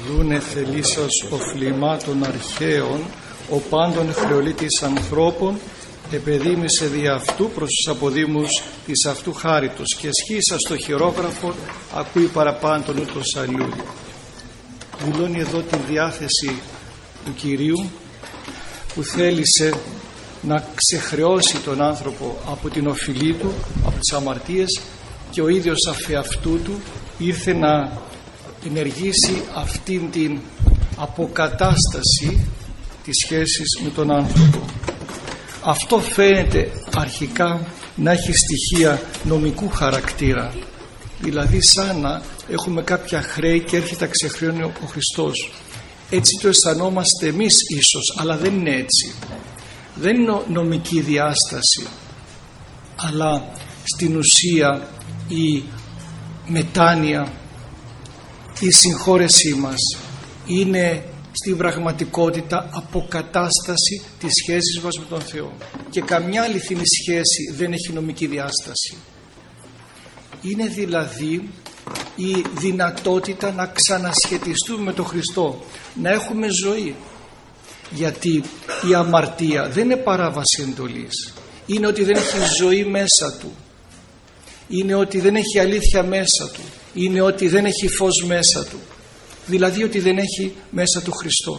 Δούνε θελήσας οφλημάτων αρχαίων, ο πάντων χρεολίτης ανθρώπων, επεδήμησε δι' αυτού προς τους αποδήμους της αυτού χάριτος, και σχίσα στο χειρόγραφο ακούει παραπάνω ούτως αλλού. Δηλώνει εδώ τη διάθεση του Κυρίου, που θέλησε να ξεχρεώσει τον άνθρωπο από την οφειλή του, από τις αμαρτίες, και ο ίδιος αφεαυτού του ήρθε να ενεργήσει αυτήν την αποκατάσταση της σχέσης με τον άνθρωπο. Αυτό φαίνεται αρχικά να έχει στοιχεία νομικού χαρακτήρα, δηλαδή σαν να έχουμε κάποια χρέη και έρχεται να ξεχρεώνει ο Χριστός. Έτσι το αισθανόμαστε εμείς ίσως, αλλά δεν είναι έτσι. Δεν είναι νομική διάσταση, αλλά στην ουσία η μετάνοια, η συγχώρεσή μας είναι στην πραγματικότητα αποκατάσταση της σχέσης μας με τον Θεό, και καμιά αληθινή σχέση δεν έχει νομική διάσταση. Είναι δηλαδή η δυνατότητα να ξανασχετιστούμε με τον Χριστό, να έχουμε ζωή, γιατί η αμαρτία δεν είναι παράβαση εντολής, είναι ότι δεν έχει ζωή μέσα του, είναι ότι δεν έχει αλήθεια μέσα του, είναι ότι δεν έχει φως μέσα του, δηλαδή ότι δεν έχει μέσα του Χριστό.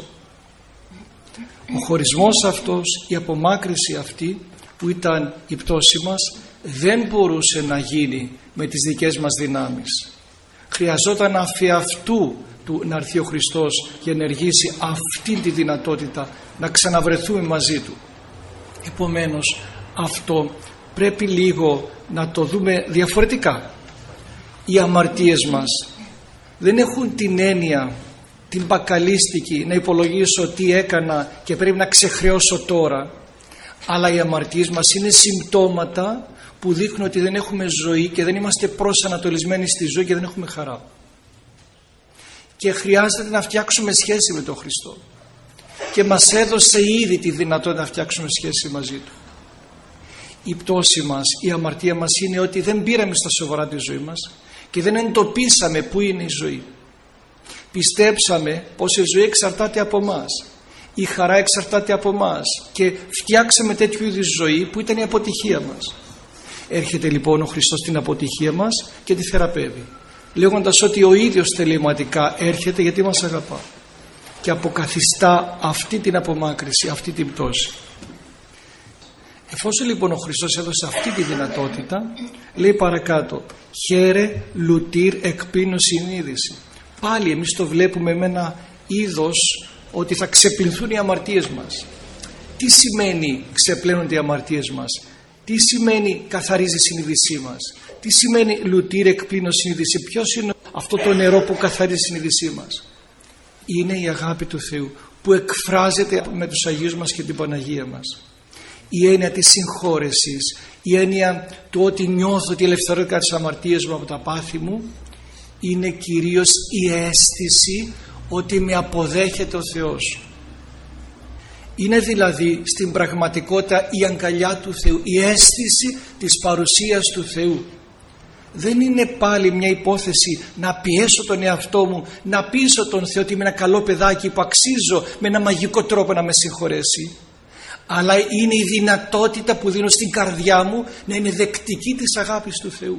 Ο χωρισμός αυτός, η απομάκρυση αυτή που ήταν η πτώση μας, δεν μπορούσε να γίνει με τις δικές μας δυνάμεις. Χρειαζόταν αφεαυτού του να έρθει ο Χριστός και ενεργήσει αυτή τη δυνατότητα να ξαναβρεθούμε μαζί του. Επομένως αυτό πρέπει λίγο να το δούμε διαφορετικά. Οι αμαρτίες μας δεν έχουν την έννοια, την μπακαλίστικη, να υπολογίσω τι έκανα και πρέπει να ξεχρεώσω τώρα, αλλά οι αμαρτίες μας είναι συμπτώματα που δείχνουν ότι δεν έχουμε ζωή και δεν είμαστε προσανατολισμένοι στη ζωή και δεν έχουμε χαρά. Και χρειάζεται να φτιάξουμε σχέση με τον Χριστό, και μας έδωσε ήδη τη δυνατότητα να φτιάξουμε σχέση μαζί του. Η πτώση μας, η αμαρτία μας είναι ότι δεν πήραμε στα σοβαρά τη ζωή μας και δεν εντοπίσαμε πού είναι η ζωή. Πιστέψαμε πως η ζωή εξαρτάται από μας, η χαρά εξαρτάται από μας, και φτιάξαμε τέτοιου είδους ζωή που ήταν η αποτυχία μας. Έρχεται λοιπόν ο Χριστός στην αποτυχία μας και τη θεραπεύει, λέγοντας ότι ο ίδιος τελειωματικά έρχεται γιατί μας αγαπά, και αποκαθιστά αυτή την απομάκρυση, αυτή την πτώση. Εφόσον λοιπόν ο Χριστός έδωσε αυτή τη δυνατότητα, λέει παρακάτω, χαίρε λουτήρ εκπίνω συνείδηση. Πάλι εμείς το βλέπουμε με ένα είδος ότι θα ξεπλυνθούν οι αμαρτίες μας. Τι σημαίνει ξεπλένονται οι αμαρτίες μας? Τι σημαίνει καθαρίζει η συνείδησή μας? Τι σημαίνει λουτήρ εκπίνω συνείδηση? Ποιος είναι αυτό το νερό που καθαρίζει η συνείδησή μας? Είναι η αγάπη του Θεού που εκφράζεται με τους Αγίους μας και την Παναγία μας. Η έννοια της συγχώρεσης, η έννοια του ότι νιώθω τη ελευθερότητα της αμαρτίας μου από τα πάθη μου, είναι κυρίως η αίσθηση ότι με αποδέχεται ο Θεός. Είναι δηλαδή στην πραγματικότητα η αγκαλιά του Θεού, η αίσθηση της παρουσίας του Θεού. Δεν είναι πάλι μια υπόθεση να πιέσω τον εαυτό μου, να πείσω τον Θεό ότι είμαι ένα καλό παιδάκι που αξίζω με ένα μαγικό τρόπο να με συγχωρέσει, αλλά είναι η δυνατότητα που δίνω στην καρδιά μου να είναι δεκτική της αγάπης του Θεού.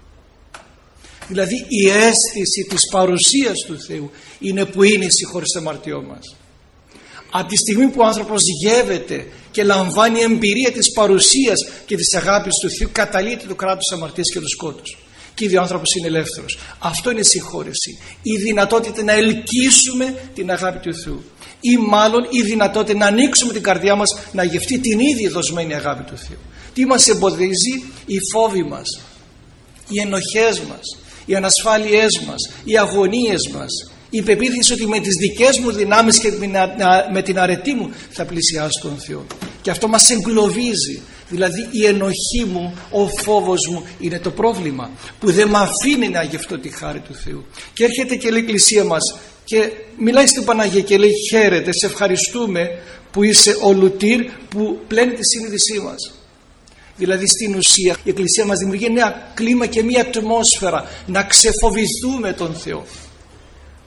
Δηλαδή η αίσθηση της παρουσίας του Θεού είναι που είναι η συγχώρεση των αμαρτιών μας. Από τη στιγμή που ο άνθρωπος γεύεται και λαμβάνει εμπειρία της παρουσίας και της αγάπης του Θεού, καταλύεται το κράτος της αμαρτίας και του σκότους, και ήδη ο άνθρωπος είναι ελεύθερος. Αυτό είναι η συγχώρεση, η δυνατότητα να ελκύσουμε την αγάπη του Θεού, ή μάλλον η δυνατότητα να ανοίξουμε την καρδιά μας να γευτεί την ήδη δοσμένη αγάπη του Θεού. Τι μας εμποδίζει? Οι φόβοι μας, οι ενοχές μας, οι ανασφάλειές μας, οι αγωνίες μας, η πεποίθηση ότι με τις δικές μου δυνάμεις και με την αρετή μου θα πλησιάσω τον Θεό, και αυτό μας εγκλωβίζει. Δηλαδή η ενοχή μου, ο φόβος μου είναι το πρόβλημα που δεν με αφήνει να γευτώ τη χάρη του Θεού. Και έρχεται και λέει η Εκκλησία μας και μιλάει στην Παναγία και λέει, χαίρετε, σε ευχαριστούμε που είσαι ο λουτήρ που πλένει τη συνείδησή μας. Δηλαδή στην ουσία η Εκκλησία μας δημιουργεί ένα κλίμα και μια ατμόσφαιρα να ξεφοβηθούμε τον Θεό.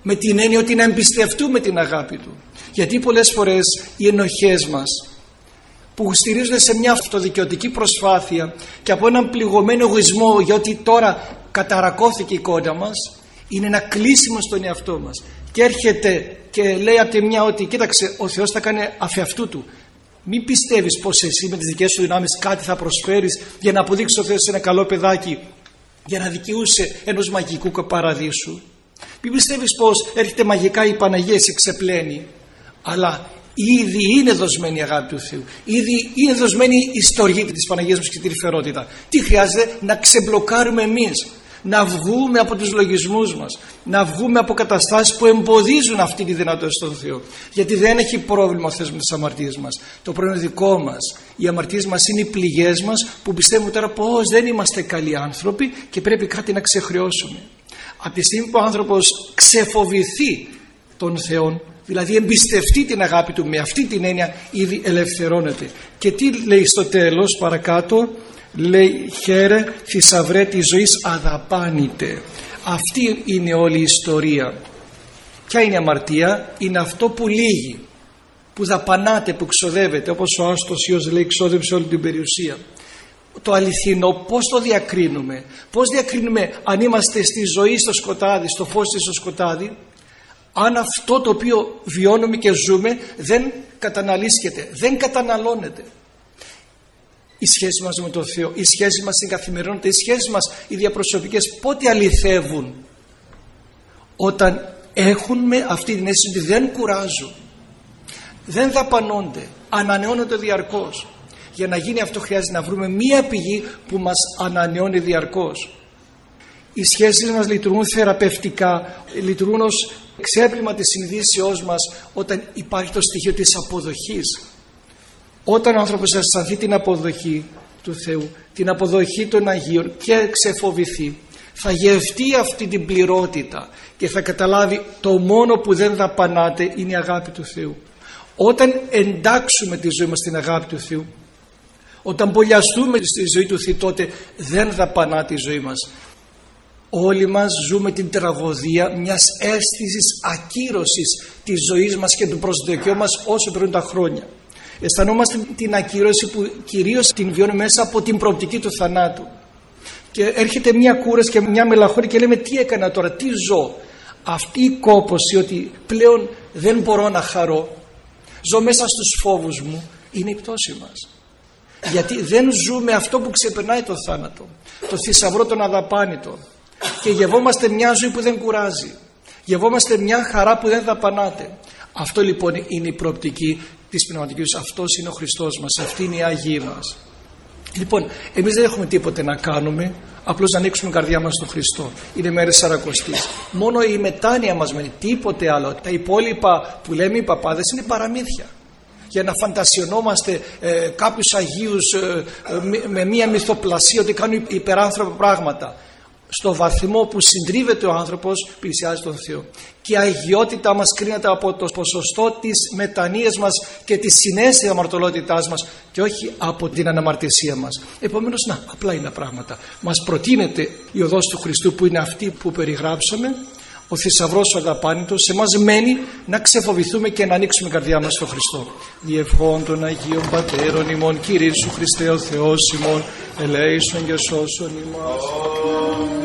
με την έννοια ότι να εμπιστευτούμε την αγάπη Του. Γιατί πολλές φορές οι ενοχές μας που στηρίζονται σε μια αυτοδικαιωτική προσπάθεια και από έναν πληγωμένο εγωισμό, γιατί τώρα καταρακώθηκε η εικόνα μας, είναι ένα κλείσιμο στον εαυτό μας και έρχεται και λέει από τη μια ότι κοίταξε, ο Θεός θα κάνει αφεαυτού Του. Μην πιστεύεις πως εσύ με τις δικές σου δυνάμεις κάτι θα προσφέρεις για να αποδείξεις ο Θεός ένα καλό παιδάκι, για να δικαιούσε ενός μαγικού παραδείσου. Μην πιστεύεις πως έρχεται μαγικά η Παναγία σε ξεπλένει, αλλά ήδη είναι δοσμένη η αγάπη του Θεού, ήδη είναι δοσμένη η στοργή της Παναγίας μας και τη τρυφερότητα. Τι χρειάζεται? Να ξεμπλοκάρουμε εμείς, να βγούμε από τους λογισμούς μας, να βγούμε από καταστάσεις που εμποδίζουν αυτή τη δυνατότητα στον Θεό. Γιατί δεν έχει πρόβλημα ο Θεός με τις αμαρτίες μας. Το πρόβλημα είναι δικό μας. Οι αμαρτίες μας είναι οι πληγές μας που πιστεύουμε τώρα πως δεν είμαστε καλοί άνθρωποι και πρέπει κάτι να ξεχρεώσουμε. Από τη στιγμή που ο άνθρωπος ξεφοβηθεί τον Θεό, δηλαδή εμπιστευτεί την αγάπη Του, με αυτή την έννοια ήδη ελευθερώνεται. Και τι λέει στο τέλος παρακάτω? Λέει χαίρε θησαυρέ της ζωής αδαπάνητε. Αυτή είναι όλη η ιστορία. Ποια είναι η αμαρτία? Είναι αυτό που λύγει, που δαπανάται, που ξοδεύεται, όπως ο Άστος Υιός λέει, ξόδεψε όλη την περιουσία. Το αληθινό πώς το διακρίνουμε? Πώς διακρίνουμε αν είμαστε στη ζωή στο σκοτάδι, στο φως στο σκοτάδι, αν αυτό το οποίο βιώνουμε και ζούμε δεν καταναλύσκεται, δεν καταναλώνεται? Οι σχέσεις μας με τον Θεό, οι σχέσεις μας στην καθημερινότητα, οι σχέσεις μας οι διαπροσωπικές πότε αληθεύουν? Όταν έχουμε αυτή την αίσθηση ότι δεν κουράζουν, δεν δαπανώνται, ανανεώνονται διαρκώς. Για να γίνει αυτό χρειάζεται να βρούμε μία πηγή που μας ανανεώνει διαρκώς. Οι σχέσεις μας λειτουργούν θεραπευτικά, λειτουργούν ως ξέπλυμα της συνειδήσεώς μας όταν υπάρχει το στοιχείο της αποδοχής. Όταν ο άνθρωπος αισθανθεί την αποδοχή του Θεού, την αποδοχή των Αγίων και ξεφοβηθεί, θα γευτεί αυτή την πληρότητα και θα καταλάβει το μόνο που δεν δαπανάται είναι η αγάπη του Θεού. Όταν εντάξουμε τη ζωή μας στην αγάπη του Θεού, όταν μπολιαστούμε στη ζωή του Θεού, τότε δεν δαπανάται η ζωή μας. Όλοι μας ζούμε την τραγωδία μιας αίσθησης ακύρωσης της ζωής μας και του προσδοκιού μας όσο περνούν τα χρόνια. Αισθανόμαστε την ακύρωση που κυρίως την βιώνουμε μέσα από την προοπτική του θανάτου. Και έρχεται μια κούραση και μια μελαγχολία και λέμε τι έκανα τώρα, τι ζω? Αυτή η κόπωση ότι πλέον δεν μπορώ να χαρώ, ζω μέσα στους φόβους μου, είναι η πτώση μας. Γιατί δεν ζούμε αυτό που ξεπερνάει το θάνατο, το θησαυρό τον αδαπάνητο, και γευόμαστε μια ζωή που δεν κουράζει, γευόμαστε μια χαρά που δεν δαπανάται. Αυτό λοιπόν είναι η προοπτική της πνευματικής ζωής. Αυτός είναι ο Χριστός μας, αυτή είναι η Άγιοι μας. Λοιπόν, εμείς δεν έχουμε τίποτε να κάνουμε, απλώς να ανοίξουμε την καρδιά μας στον Χριστό. Είναι μέρες Σαρακοστής. Μόνο η μετάνοια μας μένει, τίποτε άλλο. Τα υπόλοιπα που λέμε οι παπάδες είναι παραμύθια. Για να φαντασιωνόμαστε κάποιους Αγίους με μία μυθοπλασία ότι κάνουν υπεράνθρωπα πράγματα. Στο βαθμό που συντρίβεται ο άνθρωπος πλησιάζει τον Θεό. Και η αγιότητα μας κρίνεται από το ποσοστό της μετανοίας μας και της συναίσθησης αμαρτωλότητάς μας και όχι από την αναμαρτησία μας. Επομένως, απλά είναι τα πράγματα. Μας προτείνεται η οδός του Χριστού που είναι αυτή που περιγράψαμε, ο θησαυρός ο αδαπάνητος. Σε μας μένει να ξεφοβηθούμε και να ανοίξουμε η καρδιά μας στον Χριστό. Διευχών των Αγίων Πατέρων ημών, Κύριε Ιησού Χριστέ ο Θεός ημών, ελέησον και σώσον ημάς.